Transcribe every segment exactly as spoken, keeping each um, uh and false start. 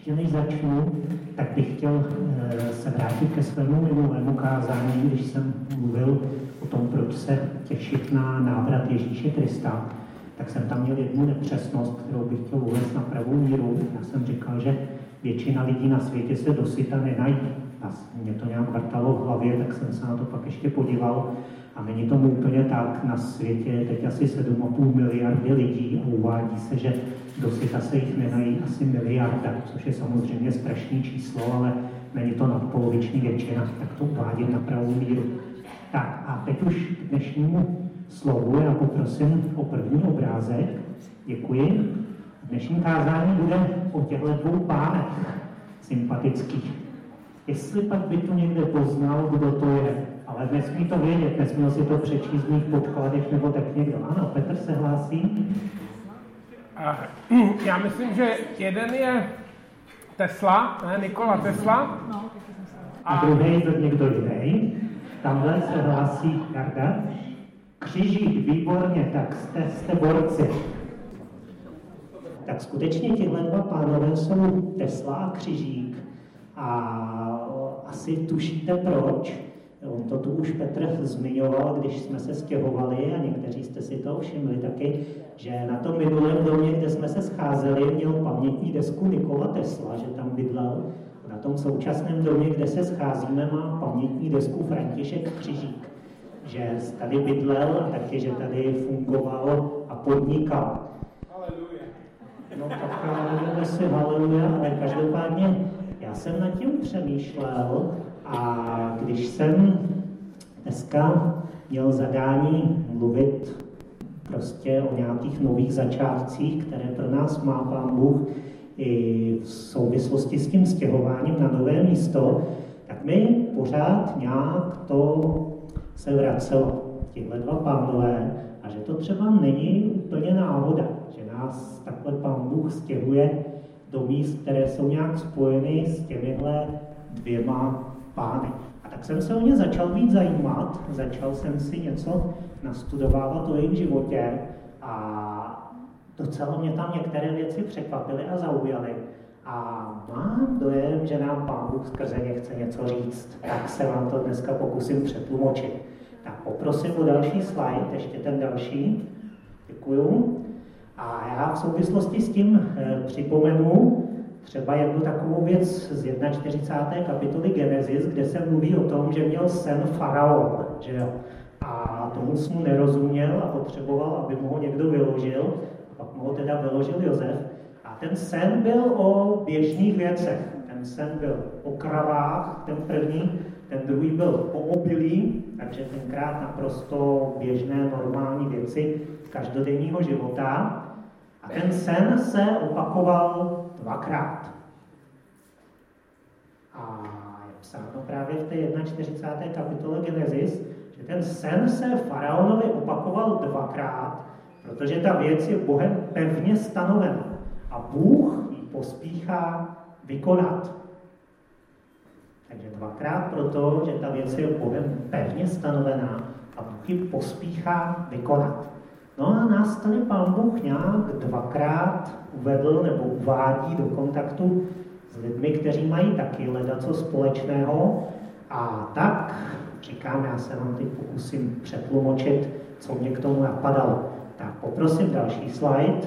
Ještě než začnu, tak bych chtěl se vrátit ke svému minulému kázání, když jsem mluvil o tom, proč se těšit na návrat Ježíše Krista, tak jsem tam měl jednu nepřesnost, kterou bych chtěl uvést na pravou míru. Já jsem říkal, že většina lidí na světě se dosyta nenají. A mě to nějak vrtalo v hlavě, tak jsem se na to pak ještě podíval. A není tomu úplně tak. Na světě je teď asi sedm a půl miliardy lidí a uvádí se, že dosyta se jich nenají asi miliarda, což je samozřejmě strašné číslo, ale není to nadpoloviční většina, tak to uvádím na pravou míru. Tak a teď už k dnešnímu slovu já poprosím o první obrázek. Děkuji. Dnešní kázání bude o těchto dvou pánech sympatických. Jestli pak by to někde poznal, kdo to je, ale nesmí to vědět, nesmí si to přečíst v mých podkladech nebo tak někdo. Ano, Petr se hlásí. Já myslím, že jeden je Tesla, ne, Nikola Tesla. A, a druhý je někdo jiný. Tamhle se hlásí Jarda. Křižík, výborně, tak jste, jste borci. Tak skutečně těhle dva pánové jsou Tesla a Křižík. A asi tušíte proč. On to tu už Petr zmiňoval, když jsme se stěhovali, a někteří jste si to všimli taky, že na tom minulém domě, kde jsme se scházeli, měl pamětní desku Nikola Tesla, že tam bydlel. Na tom současném domě, kde se scházíme, má pamětní desku František Křižík, že tady bydlel a taky, že tady fungoval a podnikal. Haleluja. No tak haleluja si haleluja, ale každopádně já jsem nad tím přemýšlel a když jsem dneska měl zadání mluvit prostě o nějakých nových začátcích, které pro nás má Pán Bůh i v souvislosti s tím stěhováním na nové místo, tak mi pořád nějak to se vracelo, tyhle dva pánové, a že to třeba není úplně náhoda, že nás takhle Pán Bůh stěhuje do míst, které jsou nějak spojeny s těmihle dvěma pány. A tak jsem se o ně začal víc zajímat, začal jsem si něco nastudovávat o jejich životě a docela mě tam některé věci překvapily a zaujaly. A mám dojem, že nám Pán Bůh skrze ně chce něco říct. Tak se vám to dneska pokusím přetlumočit. Tak poprosím o další slide, ještě ten další. Děkuju. A já v souvislosti s tím e, připomenu třeba jednu takovou věc z čtyřicáté první kapitoly Genesis, kde se mluví o tom, že měl sen faraon, že jo? A tomu mu nerozuměl a potřeboval, aby mu ho někdo vyložil, a pak mu ho teda vyložil Josef. A ten sen byl o běžných věcech. Ten sen byl o kravách, ten první, ten druhý byl o obilí, takže tenkrát naprosto běžné, normální věci každodenního života. A ten sen se opakoval dvakrát. A je psáno právě v té čtyřicáté první kapitole Genesis, že ten sen se faraonovi opakoval dvakrát, protože ta věc je Bohem pevně stanovena. A Bůh ji pospíchá vykonat. Takže dvakrát proto, že ta věc je Bohem pevně stanovená a Bůh ji pospíchá vykonat. No a nás tady Pán Bůh nějak dvakrát uvedl nebo uvádí do kontaktu s lidmi, kteří mají taky ledaco společného. A tak, říkám, já se vám teď pokusím přetlumočit, co mě k tomu napadalo. Tak poprosím další slide.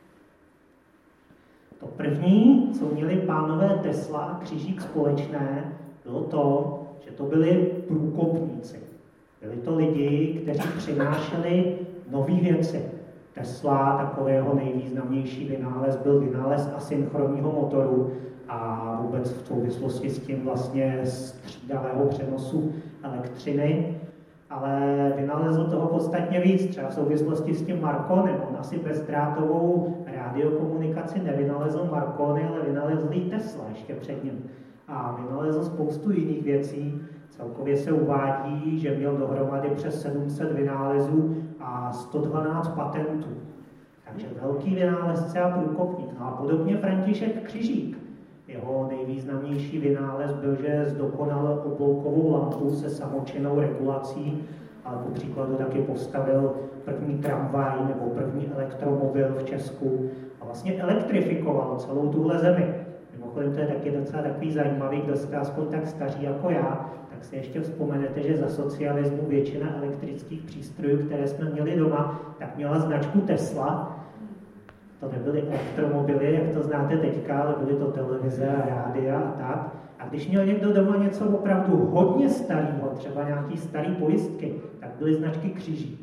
To první, co měli pánové Tesla a Křižík společné, bylo to, že to byli průkopníci. Byli to lidi, kteří přinášeli nové věci. Tesla, takového nejvýznamnější vynález, byl vynález asynchronního motoru a vůbec v souvislosti s tím vlastně střídavého přenosu elektřiny. Ale vynalezl toho podstatně víc, třeba v souvislosti s tím Marconem. On asi bezdrátovou radiokomunikaci nevynalezl Marconi, ale vynalezl i Tesla ještě před ním. A vynalezl spoustu jiných věcí. Celkově se uvádí, že měl dohromady přes sedm set vynálezů a sto dvanáct patentů. Takže velký vynálezce a průkopník. No a podobně František Křižík. Jeho nejvýznamnější vynález byl, že zdokonalil obloukovou lampu se samočinnou regulací, ale po příkladu taky postavil první tramvaj nebo první elektromobil v Česku a vlastně elektrifikoval celou tuhle zemi. Mimochodem, to je taky docela takový zajímavý, kdo jste aspoň tak staří jako já, tak si ještě vzpomenete, že za socialismu většina elektrických přístrojů, které jsme měli doma, tak měla značku Tesla. To nebyly elektromobily, jak to znáte teďka, ale byly to televize a rádia a tak. A když měl někdo doma něco opravdu hodně starého, třeba nějaký starý pojistky, tak byly značky Křižík.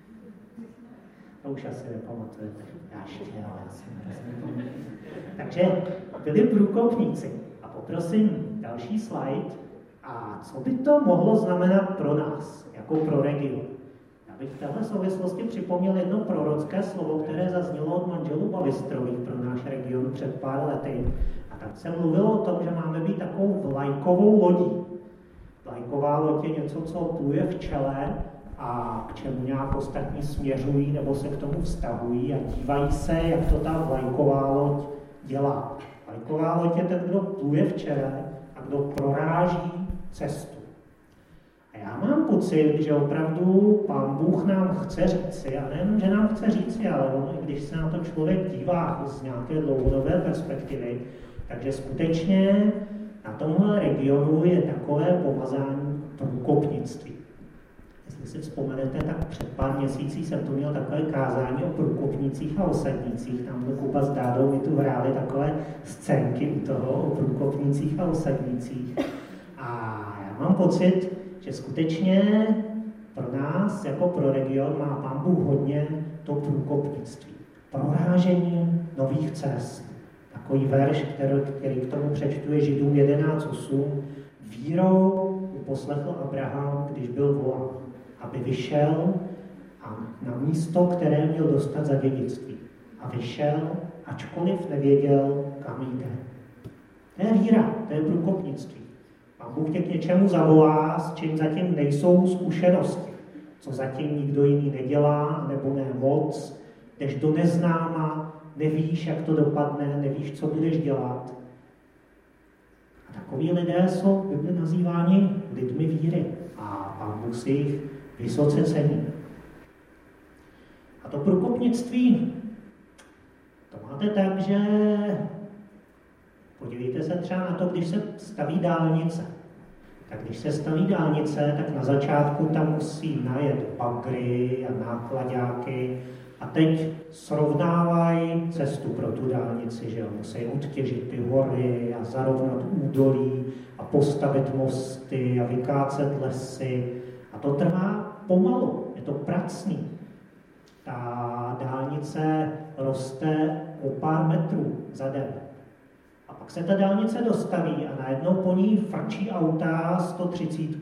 To už asi nepamatujete. Já ještě, jo, já si nepamatuju. Takže byli průkopníci. A poprosím další slide. A co by to mohlo znamenat pro nás, jako pro region? Já bych v této souvislosti připomněl jedno prorocké slovo, které zaznělo od manželů Bavistrových pro náš region před pár lety. A tak se mluvilo o tom, že máme být takovou vlajkovou lodí. Vlajková loď je něco, co pluje v čele a k čemu nějak ostatní směřují nebo se k tomu vztahují a dívají se, jak to ta vlajková loď dělá. Vlajková loď je ten, kdo pluje v čele a kdo proráží cestu. A já mám pocit, že opravdu Pán Bůh nám chce říci, a nejen, že nám chce říci, ale on, když se na to člověk dívá z nějaké dlouhodobé perspektivy, takže skutečně na tomhle regionu je takové pomazání průkopnictví. Jestli si vzpomenete, tak před pár měsící jsem tu měl takové kázání o průkopnicích a osadnicích. Tam do Kuba s Dádou mi tu hráli takové scénky u toho o průkopnicích a osadnicích. A já mám pocit, že skutečně pro nás, jako pro region, má Pán Bůh hodně to průkopnictví. Prorážení nových cest. Takový verš, který, který k tomu přečtu, je Židům jedenáct osm. Vírou uposlechl Abraham, když byl volán, aby vyšel a na místo, které měl dostat za dědictví. A vyšel, ačkoliv nevěděl, kam jde. To je víra, to je průkopnictví. Pán Bůh tě k něčemu zavolá, s čím zatím nejsou zkušenosti, co zatím nikdo jiný nedělá, nebo ne moc, jdeš do neznáma, nevíš, jak to dopadne, nevíš, co budeš dělat. A takoví lidé jsou v Bibli nazýváni lidmi víry a Pán Bůh si jich vysoce cení. A to průkopnictví, to máte tak, že podívejte se třeba na to, když se staví dálnice. Tak když se staví dálnice, tak na začátku tam musí najet bagry a nákladáky a teď srovnávají cestu pro tu dálnici, že jo? Musí odtěžit ty hory a zarovnat údolí a postavit mosty a vykácet lesy. A to trvá pomalu, je to pracný. Ta dálnice roste o pár metrů za den. A pak se ta dálnice dostaví a najednou po ní frčí auta sto třicet.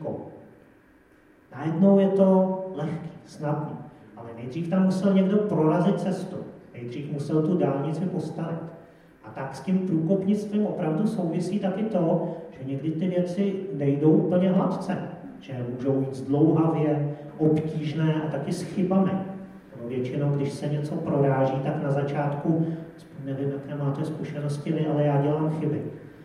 Najednou je to lehký, snadný. Ale nejdřív tam musel někdo prorazit cestu. Nejdřív musel tu dálnici postavit. A tak s tím průkopnictvím opravdu souvisí taky to, že někdy ty věci nejdou úplně hladce. Že můžou jít zdlouhavě, obtížné a taky s chybami. No, většinou, když se něco proráží, tak na začátku, nevím, jaké máte zkušenosti vy, ale já dělám chyby.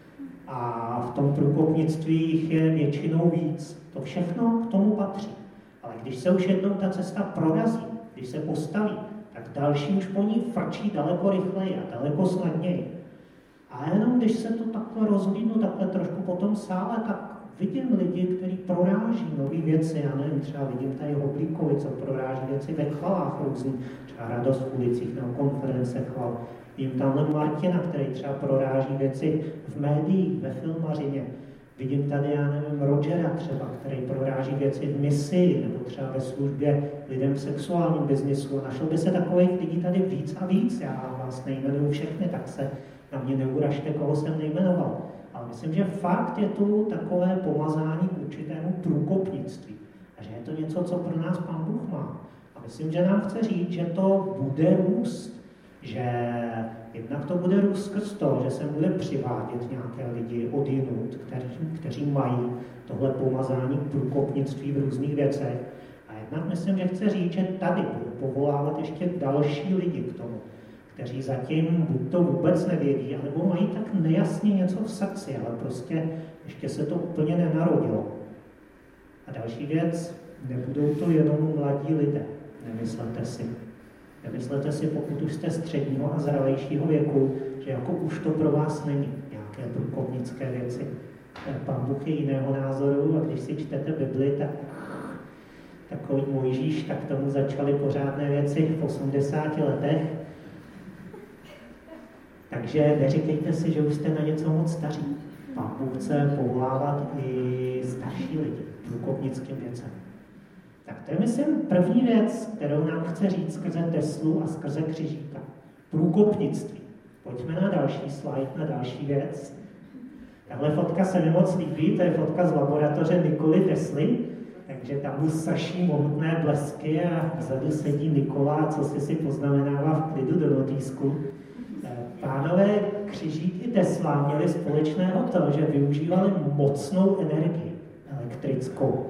A v tom průkopnictví jich je většinou víc. To všechno k tomu patří. Ale když se už jednou ta cesta prorazí, když se postaví, tak další už po ní frčí daleko rychleji a daleko snadněji. A jenom když se to takhle rozhlídnu, takhle trošku po tom sále, tak vidím lidi, kteří proráží nové věci. Já nevím, třeba vidím tady Hoblíkovi, co proráží věci ve chvalách různý, třeba Radost v ulicích nebo konference chval. Vidím tamhle Martina, který třeba proráží věci v médiích, ve filmařině. Vidím tady, já nevím, Rogera třeba, který proráží věci v misi, nebo třeba ve službě lidem v sexuálním biznisu. Našel by se takových lidí tady víc a víc. Já vás nejmenuju všechny, tak se na mě neuražte, koho jsem nejmenoval. Ale myslím, že fakt je tu takové pomazání k určitému průkopnictví. A že je to něco, co pro nás Pán Bůh má. A myslím, že nám chce říct, že to bude růst. Že jednak to bude růst skrz to, že se bude přivádět nějaké lidi odjinud, kteří, kteří mají tohle pomazání k průkopnictví v různých věcech. A jednak myslím, že chce říct, že tady bude povolávat ještě další lidi k tomu, kteří zatím buď to vůbec nevědí, anebo mají tak nejasně něco v srdci, ale prostě ještě se to úplně nenarodilo. A další věc, nebudou to jenom mladí lidé, nemyslete si. Nemyslete si, pokud už jste středního a zralejšího věku, že jako už to pro vás není nějak nějaké průkopnické věci. Pán Bůh je jiného názoru a když si čtete Bibli, tak takový Mojžíš, tak tomu začaly pořádné věci v osmdesáti letech. Takže neříkejte si, že už jste na něco moc staří. Pán Bůh chce povolávat i starší lidi průkopnickým věcem. Tak to je, myslím, první věc, kterou nám chce říct skrze Teslu a skrze křižíka. Průkopnictví. Pojďme na další slide, na další věc. Tahle fotka se mi moc líbí, to je fotka z laboratoře Nikoly Tesly, takže tam srší mohutné blesky a vzadu sedí Nikola, co si si poznamenává v klidu do notýsku. Pánové křižík i Tesla měli společného to, že využívali mocnou energii elektrickou.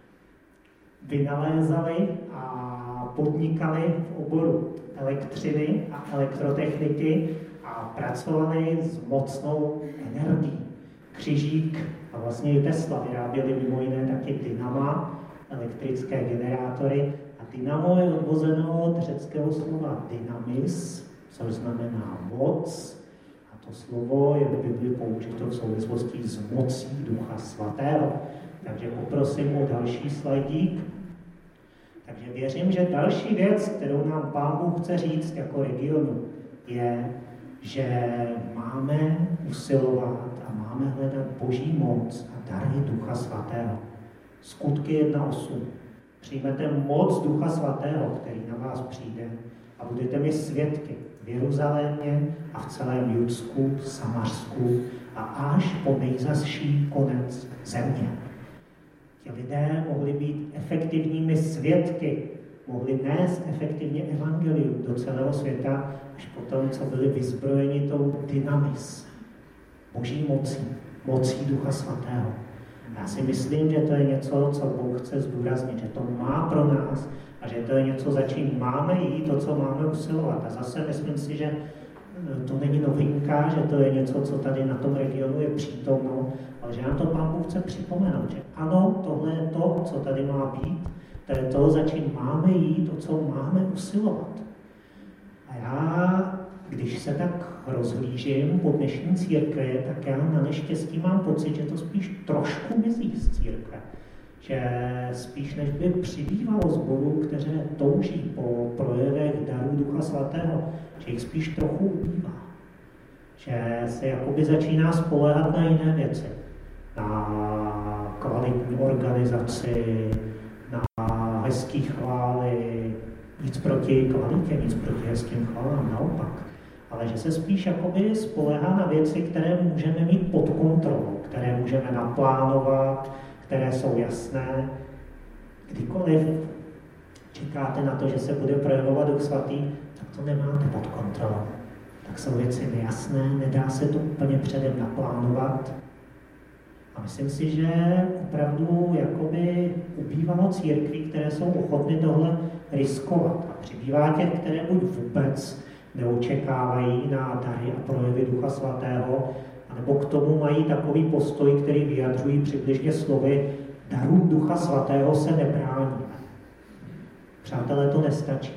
Vynalézali a podnikali v oboru elektřiny a elektrotechniky a pracovali s mocnou energií. Křižík a vlastně i Tesla vyráběli mimo jiné taky dynama, elektrické generátory. A dynamo je odvozeno od řeckého slova dynamis, což znamená moc. A to slovo je v Bibli použito v souvislosti s mocí Ducha Svatého. Takže poprosím o další slajdík. Takže věřím, že další věc, kterou nám Pán Bůh chce říct jako regionu, je, že máme usilovat a máme hledat Boží moc a dary Ducha Svatého. Skutky jedna osm. Přijmete moc Ducha Svatého, který na vás přijde a budete mi svědky v Jeruzalémě a v celém Judsku, Samařsku a až po nejzazší konec země. Ti lidé mohli být efektivními svědky, mohli nést efektivně evangelium do celého světa, až potom, co byli vyzbrojeni tou dynamis, Boží mocí, mocí Ducha Svatého. Já si myslím, že to je něco, co Bůh chce zdůraznit, že to má pro nás a že to je něco, za čím máme jít, to, co máme usilovat. A zase myslím si, že to není novinka, že to je něco, co tady na tom regionu je přítomno, ale že nám to Pán Bůh chce připomenout, že ano, tohle je to, co tady má být, to je to, za čím máme jít, o co máme usilovat. A já, když se tak rozhlížím po dnešní církvi, tak já na neštěstí mám pocit, že to spíš trošku mizí z církve. Že spíš než by přibývalo sborů, které touží po projevech darů Ducha Svatého, že jich spíš trochu ubývá. Že se jakoby začíná spoléhat na jiné věci. Na kvalitní organizaci, na hezký chvály, nic proti kvalitě, nic proti hezkým chválám, naopak. Ale že se spíš jakoby spoléhá na věci, které můžeme mít pod kontrolou, které můžeme naplánovat, které jsou jasné. Kdykoliv čekáte na to, že se bude projevovat Duch Svatý, tak to nemáte pod kontrolou. Tak jsou věci nejasné, nedá se to úplně předem naplánovat. A myslím si, že opravdu jakoby ubývalo církví, které jsou ochotny tohle riskovat. A přibývá těch, které buď vůbec neočekávají na dary a projevy Ducha Svatého, anebo k tomu mají takový postoj, který vyjadřují přibližně slovy darům Ducha Svatého se nebráníme. Přátelé, to nestačí.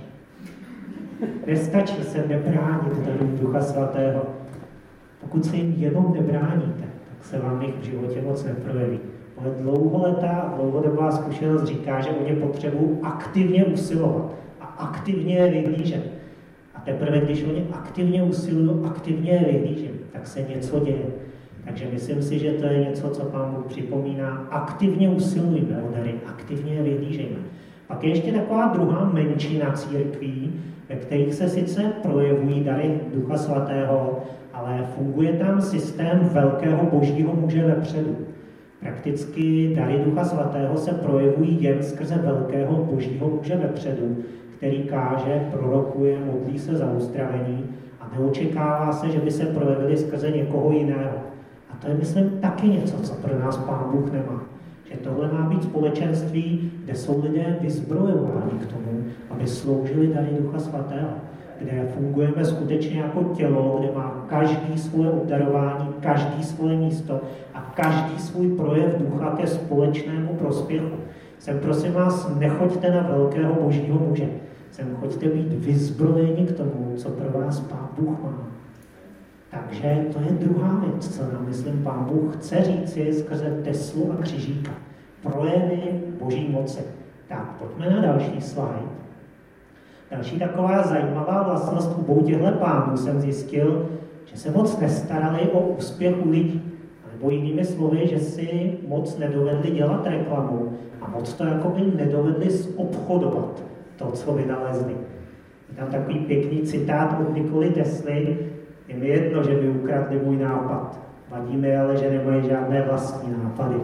Nestačí se nebránit darům Ducha Svatého. Pokud se jim jenom nebráníte, tak se vám jich v životě moc neprojeví. Ale dlouholetá, dlouhodobá zkušenost říká, že o ně potřebují aktivně usilovat a aktivně je vyhlížet. A teprve, když o ně aktivně usilují, aktivně je vyhlížím, tak se něco děje. Takže myslím si, že to je něco, co Pán Bůh připomíná. Aktivně usilujme o dary, aktivně je vyhlížíme. Pak je ještě taková druhá menšina církví, ve kterých se sice projevují dary Ducha Svatého, ale funguje tam systém velkého božího muže vepředu. Prakticky dary Ducha Svatého se projevují jen skrze velkého božího muže vepředu, který káže, prorokuje, modlí se za uzdravení a neočekává se, že by se projevili skrze někoho jiného. A to je, myslím, taky něco, co pro nás Pán Bůh nemá. Že tohle má být společenství, kde jsou lidé vyzbrojováni k tomu, aby sloužili dary Ducha Svatého. Kde fungujeme skutečně jako tělo, kde má každý svoje obdarování, každý svoje místo a každý svůj projev ducha ke společnému prospěchu. Sem prosím vás, nechoďte na velkého božího muže. Sem choďte být vyzbrojeni k tomu, co pro vás Pán Bůh má. Takže to je druhá věc, co nám, myslím, Pán Bůh chce říci skrze Teslu a křižíka. Projevy Boží moci. Tak, pojďme na další slide. Další taková zajímavá vlastnost obou těchto pánů jsem zjistil, že se moc nestarali o úspěch u lidí. Nebo jinými slovy, že si moc nedovedli dělat reklamu a moc to jakoby nedovedli zobchodovat, to, co vynalezli. Je tam takový pěkný citát od Nikoly Tesly: je mi jedno, že by ukradli můj nápad. Vadí mi ale, že nemají žádné vlastní nápady.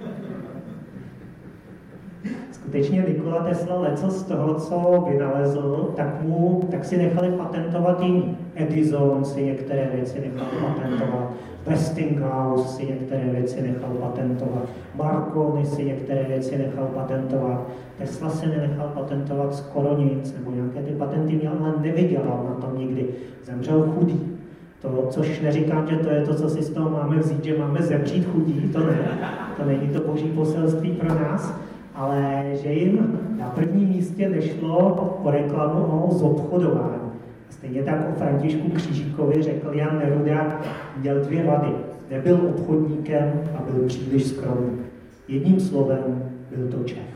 Skutečně Nikola Tesla leco z toho, co vynalezl, tak, mu, tak si nechali patentovat jiní. Edison si některé věci nechal patentovat, Westinghouse si některé věci nechal patentovat, Marconi si některé věci nechal patentovat, Tesla si nenechal patentovat skoro nic, nebo nějaké ty patenty měl, ale nevydělal na tom nikdy. Zemřel chudý. To, což neříkám, že to je to, co si z toho máme vzít, že máme zemřít chudí, to ne. To není to boží poselství pro nás, ale že jim na prvním místě nešlo o reklamu, o zobchodování. Stejně tak o Františku Křížíkovi řekl Jan Neruda, měl dvě vady. Nebyl obchodníkem a byl příliš skromný. Jedním slovem byl to Čech.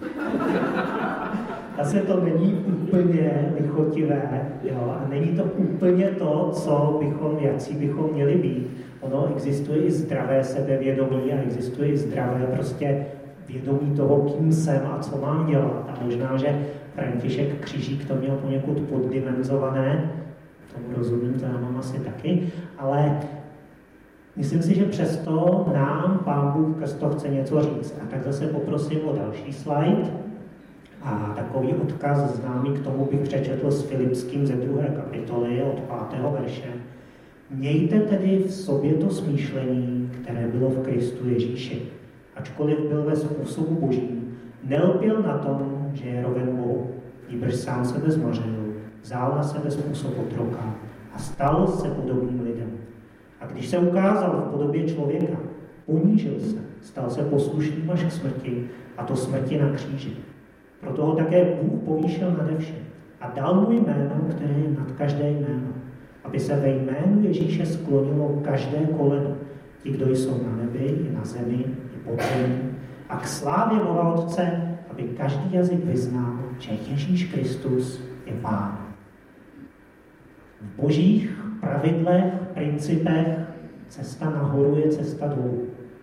Zase to není úplně lichotivé, jo, a není to úplně to, co bychom, jací bychom měli být. Ono existuje i zdravé sebevědomí a existuje i zdravé prostě vědomí toho, kým jsem a co mám dělat. A možná, že František Křížík to měl poněkud poddimenzované, tomu rozumím, to já mám asi taky, ale myslím si, že přesto nám Pán Bůh krz to chce něco říct. A tak zase poprosím o další slide. A takový odkaz známý k tomu bych přečetl s Filipským ze druhé kapitoly od pátého verše. Mějte tedy v sobě to smýšlení, které bylo v Kristu Ježíši. Ačkoliv byl ve způsobu božím, nelpěl na tom, že je roven Bohu. Nýbrž sám sebe zmařil, vzal na sebe způsob otroka a stal se podobným lidem. A když se ukázal v podobě člověka, ponížil se, stal se poslušným až k smrti, a to smrti na kříži. Proto ho také Bůh povýšil nade vše a dal mu jméno, které je nad každé jméno, aby se ve jménu Ježíše sklonilo každé koleno, ti, kdo jsou na nebi, i na zemi, i pod zemí, a k slávě Boha Otce, aby každý jazyk vyznal, že Ježíš Kristus je Pán. V božích pravidlech, principech cesta nahoru je cesta dolů.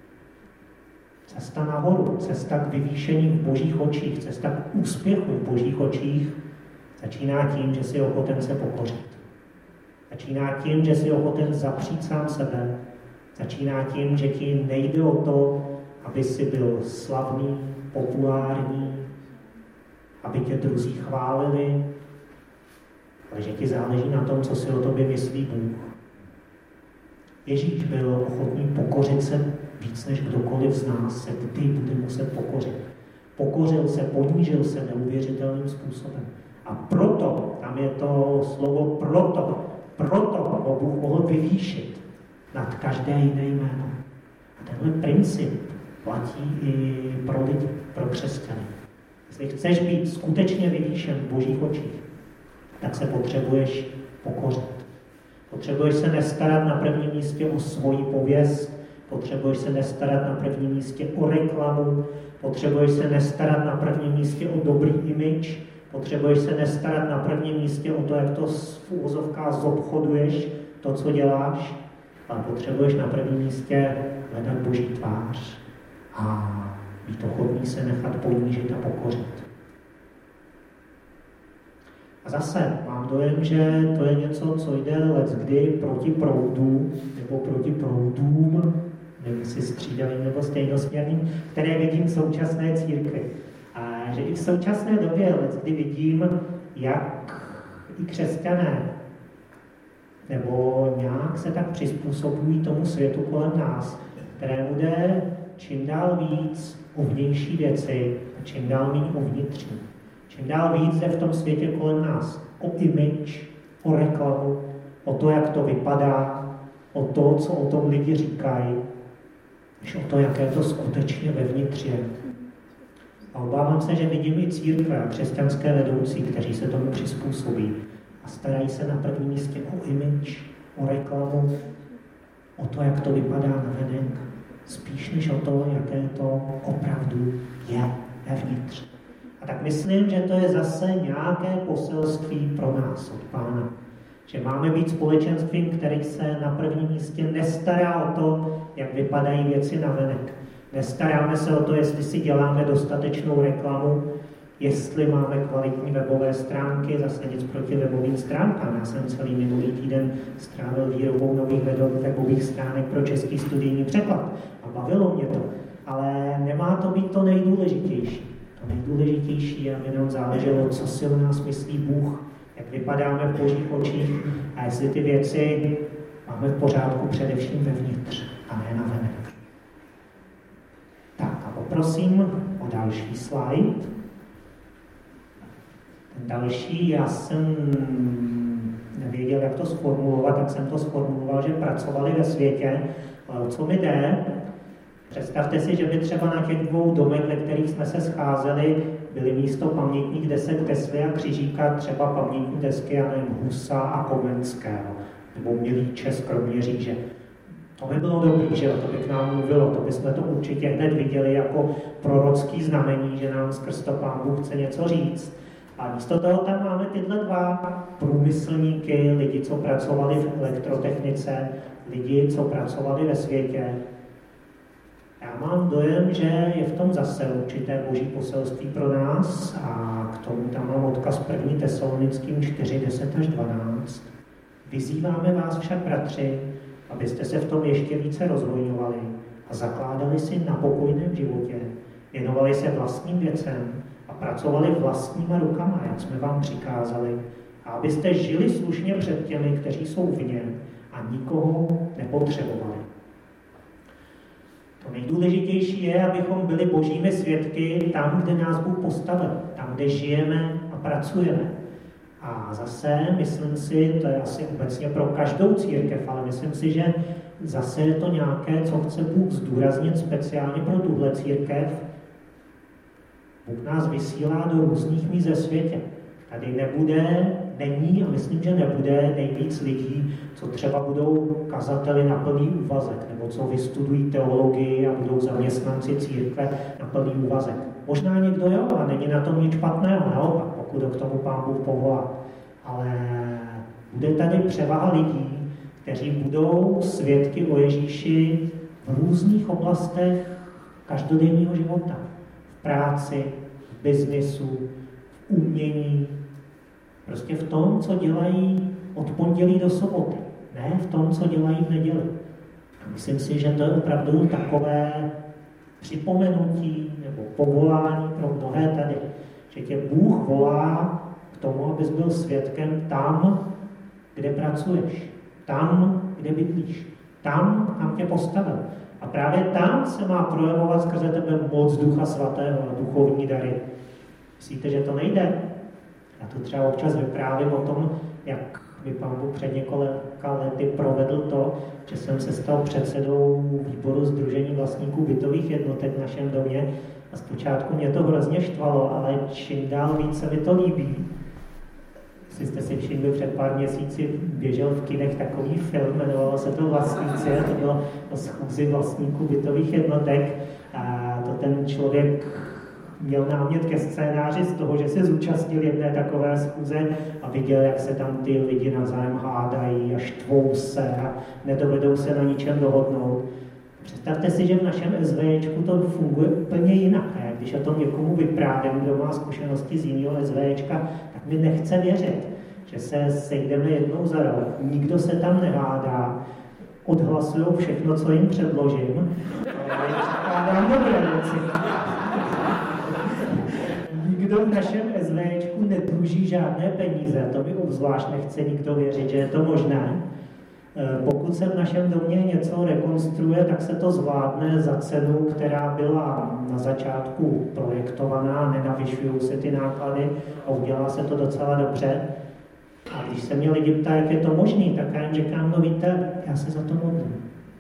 Cesta nahoru, cesta k vyvýšení v božích očích, cesta k úspěchu v božích očích začíná tím, že jsi ochoten se pokořit. Začíná tím, že jsi ochoten zapřít sám sebe. Začíná tím, že ti nejde o to, aby jsi byl slavný, populární, aby tě druzí chválili, ale že ti záleží na tom, co si o tobě myslí Bůh. Ježíš byl ochotný pokořit se víc než kdokoliv z nás se kdy bude muset pokořit. Pokořil se, ponížil se neuvěřitelným způsobem. A proto, tam je to slovo proto, proto ho Bůh mohl vyvýšit nad každé jiné jméno. A tenhle princip platí i pro lidi, pro křesťany. Jestli chceš být skutečně vyvýšen v božích očích, tak se potřebuješ pokořit. Potřebuješ se nestarat na prvním místě o svoji pověst, potřebuješ se nestarat na prvním místě o reklamu, potřebuješ se nestarat na prvním místě o dobrý image, potřebuješ se nestarat na prvním místě o to, jak to v úvozovkách zobchoduješ, to, co děláš, ale potřebuješ na prvním místě hledat boží tvář a být ochotný se nechat ponížit a pokořit. A zase mám dojem, že to je něco, co jde leckdy proti proudu nebo proti proudům, nevím, jestli střídavým nebo stejnosměrným, které vidím v současné církvi. A že i v současné době leckdy vidím, jak i křesťané nebo nějak se tak přizpůsobují tomu světu kolem nás, kterému jde čím dál víc o vnější věci a čím dál méně o vnitřní. Čím dál víc jde v tom světě kolem nás o image, o reklamu, o to, jak to vypadá, o to, co o tom lidi říkají, než o to, jaké to skutečně vevnitř je. A obávám se, že vidím i církve a křesťanské vedoucí, kteří se tomu přizpůsobí a starají se na prvním místě o image, o reklamu, o to, jak to vypadá navenek, spíš než o to, jaké to opravdu je vevnitř. A tak myslím, že to je zase nějaké poselství pro nás od Pána. Že máme být společenstvím, který se na prvním místě nestará o to, jak vypadají věci navenek. Nestaráme se o to, jestli si děláme dostatečnou reklamu, jestli máme kvalitní webové stránky, zase nic proti webovým stránkám. Já jsem celý minulý týden strávil výrobou nových webových stránek pro český studijní překlad a bavilo mě to. Ale nemá to být to nejdůležitější. To nejdůležitější je, aby nám záleželo, co si o nás myslí Bůh, jak vypadáme v Božích očích a jestli ty věci máme v pořádku především vevnitř a ne navenek. Tak a poprosím o další slide. Ten další, já jsem nevěděl, jak to sformulovat, tak jsem to sformuloval, že pracovali ve světě. Ale o co mi jde? Představte si, že by třeba na těch dvou domech, ve kterých jsme se scházeli, byly místo pamětních desek Tesly a Křižíka třeba pamětní desky, já nevím, Husa a Komenského, nebo Milíče z Kroměříže. To by bylo dobrý, že to by k nám mluvilo, to bychom to určitě hned viděli jako prorocký znamení, že nám skrz to Pán Bůh chce něco říct. A místo toho tam máme tyhle dva průmyslníky, lidi, co pracovali v elektrotechnice, lidi, co pracovali ve světě. Já mám dojem, že je v tom zase určité boží poselství pro nás a k tomu tam mám odkaz první Tesalonickým čtyři, deset až dvanáct. Vyzýváme vás však, bratři, abyste se v tom ještě více rozhojňovali a zakládali si na pokojném životě, věnovali se vlastním věcem a pracovali vlastníma rukama, jak jsme vám přikázali, a abyste žili slušně před těmi, kteří jsou vně a nikoho nepotřebovali. To nejdůležitější je, abychom byli božími svědky tam, kde nás Bůh postavil, tam, kde žijeme a pracujeme. A zase, myslím si, to je asi obecně pro každou církev, ale myslím si, že zase je to nějaké, co chce Bůh zdůraznit speciálně pro tuhle církev. Bůh nás vysílá do různých míst ve světě. Tady nebude, není a myslím, že nebude nejvíc lidí, co třeba budou kazateli na plný úvazek, nebo co vystudují teologii a budou zaměstnanci církve na plný úvazek. Možná někdo jo, a není na tom nic špatného, naopak, pokud k tomu Pán Bůh povolá. Ale bude tady převaha lidí, kteří budou svědky o Ježíši v různých oblastech každodenního života. V práci, v biznisu, v umění, prostě v tom, co dělají od pondělí do soboty, ne v tom, co dělají v neděli. A myslím si, že to je opravdu takové připomenutí nebo povolání pro mnohé tady, že tě Bůh volá k tomu, abys byl svědkem tam, kde pracuješ, tam, kde bydlíš, tam, kam tě postavil. A právě tam se má projevovat skrze tebe moc Ducha Svatého a duchovní dary. Myslíte, že to nejde? Já to třeba občas vyprávím o tom, jak mi Pán Bůh před několika lety provedl to, že jsem se stal předsedou výboru Sdružení vlastníků bytových jednotek v našem domě a zpočátku mě to hrozně štvalo, ale čím dál víc se mi to líbí. Jestli jste si všimli, před pár měsíci běžel v kinech takový film, jmenovalo se to Vlastníci, to bylo o schůzi vlastníků bytových jednotek a to ten člověk měl námět ke scénáři z toho, že se zúčastnil jedné takové schůze a viděl, jak se tam ty lidi navzájem hádají a štvou se a nedovedou se na ničem dohodnout. Představte si, že v našem SVčku to funguje úplně jinak. A když o tom někomu vyprávím, kdo má zkušenosti z jiného SVčka, tak mi nechce věřit, že se sejdeme jednou za rok, nikdo se tam nehádá, odhlasují všechno, co jim předložím, ale já předkládám dobré věci. Nikdo v našem SVčku nedluží žádné peníze, to mi obzvlášť nechce nikdo věřit, že je to možné. Pokud se v našem domě něco rekonstruuje, tak se to zvládne za cenu, která byla na začátku projektovaná, nenavyšují se ty náklady a udělá se to docela dobře. A když se mě lidi ptá, jak je to možné, tak já jim říkám, no víte, já se za to modlím.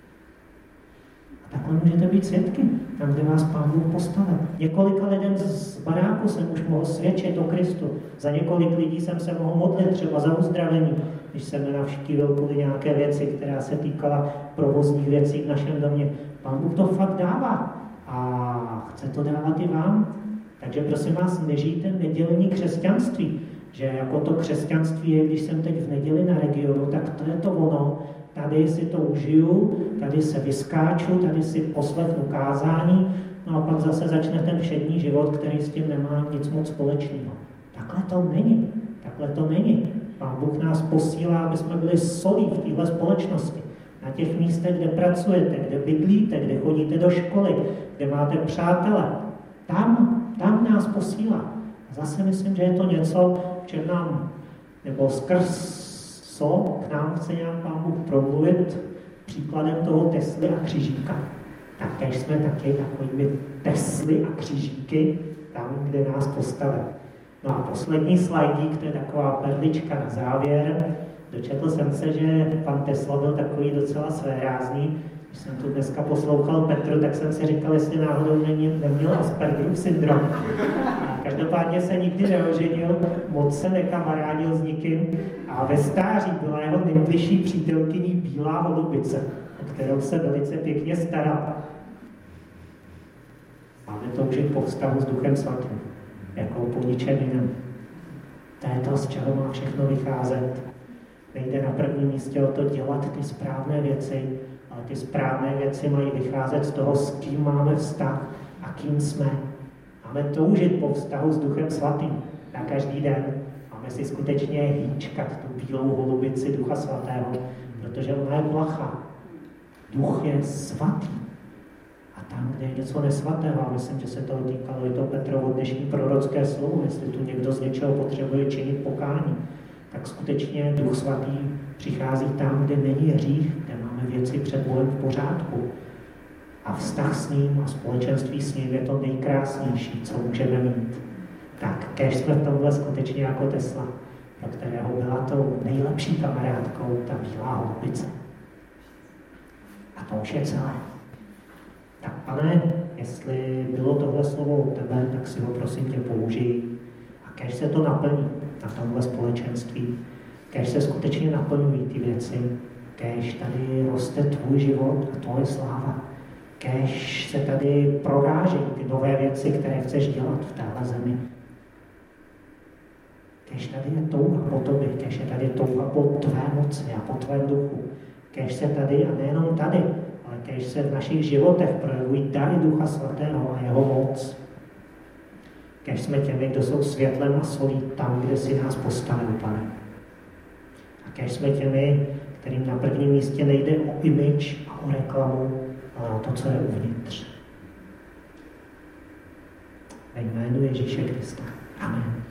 A takhle můžete být svědky, tam, kde vás Pán Bůh postavil. Několika lidem z baráku jsem už mohl svědčit o Kristu. Za několik lidí jsem se mohl modlit třeba za uzdravení. když jsem nenavštívil kvůli nějaké věci, která se týkala provozních věcí v našem domě. Pán Bůh to fakt dává a chce to dávat i vám. Takže prosím vás, nežijte nedělní křesťanství, že jako to křesťanství je, když jsem teď v neděli na regionu, tak to je to ono. Tady si to užiju, tady se vyskáču, tady si poslechnu kázání, no a pak zase začne ten všední život, který s tím nemá nic moc společného. Takhle to není. Takhle to není. Pán Bůh nás posílá, aby jsme byli solí v téhle společnosti. Na těch místech, kde pracujete, kde bydlíte, kde chodíte do školy, kde máte přátele. Tam, tam nás posílá. A zase myslím, že je to něco, v čem nám, nebo skrz co k nám chce nějak Pán Bůh promluvit příkladem toho Tesly a křižíka. Také jsme taky takovými Tesly a křižíky tam, kde nás postavil. No a poslední slajdík, to je taková perlička na závěr. Dočetl jsem se, že pan Tesla byl takový docela svérázný. Když jsem tu dneska poslouchal Petru, tak jsem si říkal, jestli náhodou není, neměl Aspergerův syndrom. Každopádně se nikdy neoženil, moc se nekamarádil s nikým a ve stáří byla jeho nejbližší přítelkyní bílá holubice, o kterou se velice pěkně staral. Máme toužit po vztahu s Duchem Svatým, jako po ničem jiném. To je to, z čeho má všechno vycházet. Nejde na prvním místě o to dělat ty správné věci, ale ty správné věci mají vycházet z toho, s kým máme vztah a kým jsme. Máme toužit po vztahu s Duchem Svatým na každý den. Máme si skutečně hýčkat tu bílou holubici Ducha Svatého, protože ona je placha. Duch je svatý. A tam, kde je něco nesvatého, a myslím, že se toho týkalo i to Petrovo dnešní prorocké slovo, jestli tu někdo z něčeho potřebuje činit pokání, tak skutečně Duch Svatý přichází tam, kde není hřích, kde máme věci před Bohem v pořádku. A vztah s ním a společenství s ním je to nejkrásnější, co můžeme mít. Tak kéž jsme v tomhle skutečně jako Tesla, pro kterého byla tou nejlepší kamarádkou ta bílá holubice. A to už je celé. Tak pane, jestli bylo tohle slovo od tebe, tak si ho prosím tě použij. A kéž se to naplní na tomhle společenství, kéž se skutečně naplňují ty věci, kéž tady roste tvůj život a tvoje sláva, kéž se tady prorážejí ty nové věci, které chceš dělat v téhle zemi. Kéž tady je touha po tobě, kéž je tady touha po tvé moci a po tvém duchu. Kéž se tady, a nejenom tady, ale kéž se v našich životech projevují dary Ducha Svatého a jeho moc. Kéž jsme těmi, kdo jsou světlem a solí tam, kde si nás postavil, pane. A kéž jsme těmi, kterým na prvním místě nejde o image a o reklamu, ale o to, co je uvnitř. Ve jménu Ježíše Krista. Amen.